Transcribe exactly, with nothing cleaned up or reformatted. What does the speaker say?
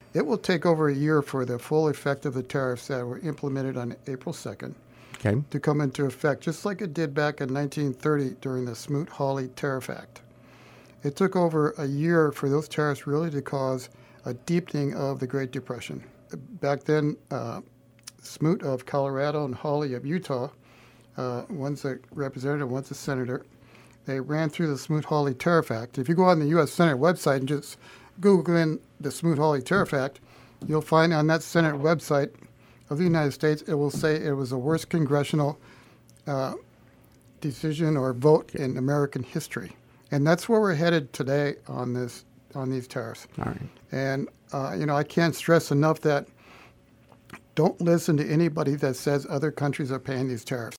It will take over a year for the full effect of the tariffs that were implemented on April second Okay. to come into effect, just like it did back in nineteen thirty during the Smoot-Hawley Tariff Act. It took over a year for those tariffs really to cause a deepening of the Great Depression. Back then, uh, Smoot of Colorado and Hawley of Utah, uh, one's a representative, one's a senator, they ran through the Smoot-Hawley Tariff Act. If you go on the U S Senate website and just Google in the Smoot-Hawley Tariff Act, you'll find on that Senate website of the United States, it will say it was the worst congressional uh, decision or vote in American history. And that's where we're headed today on this on these tariffs. All right. And, uh, you know, I can't stress enough that don't listen to anybody that says other countries are paying these tariffs.